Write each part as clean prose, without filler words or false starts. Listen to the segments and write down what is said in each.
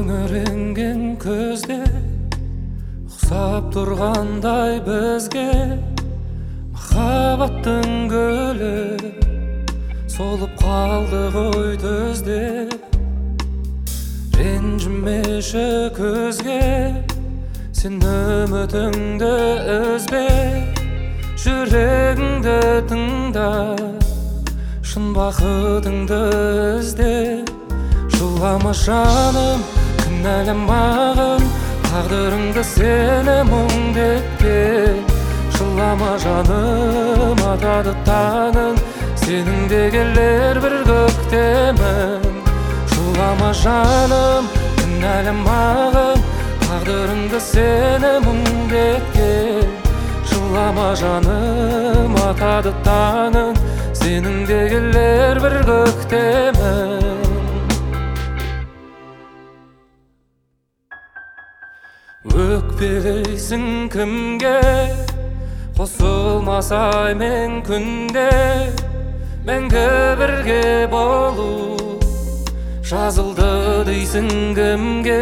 Күңіренген көзде ұқсап тұрғандай бізге махаббаттың гүлі солып қалды ғой түзде. Ренжімеші көзге сен үмітіңді үзбе, жүрегіңді тыңда, шын бақытыңды ізде. Жылама жаным, кінәламағын, тағдырыңды сені мұңдеткен. Жылама жаным, атады таңың, сенің де келер бір көктемің. Жылама жаным, кінәламағын, тағдырыңды сені мұңдеткен. Жылама жаным, атады таңың, сенің де келер бір көктемің. Өкпелейсің кімге, қосылмасай мен күнде, мәңгі бірге болу жазылды дейсің кімге.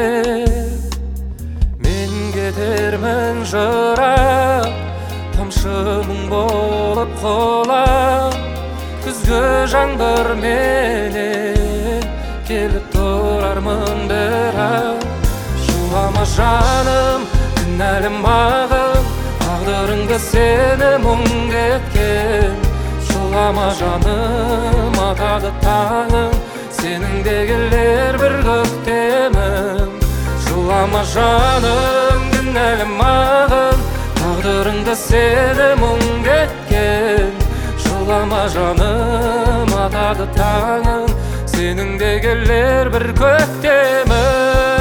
Мен кетермін жырап, тамшы мұң болып құлап, күзгі жаңбыр менен келіп тұрармын бірақ. Жылама жаным, кінәламағын, тағдырыңды сені мұңдеткен. Жылама жаным, атады таңың, сенің де келер бір көктемің. Жылама жаным, кінәламағын, тағдырыңды сені мұңдеткен. Жылама жаным, атады таңың, сенің де келер бір көктемің.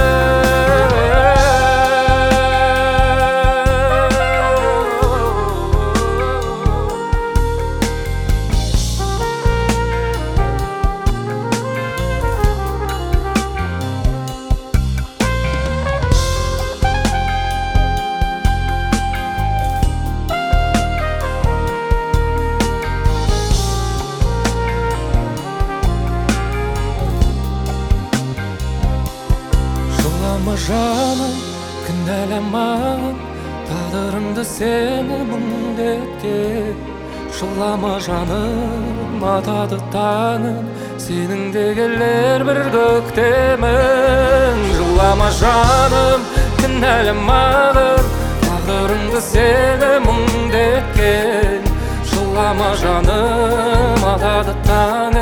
Жылама жаным, кінәламағын, тағдырыңды сені мұңдеткен. Жылама жаным, атады таңың, сенің де келер бір көктемің. Жылама жаным, кінәламағын, тағдырыңды сені мұңдеткен. Жылама жаным, атады таңың,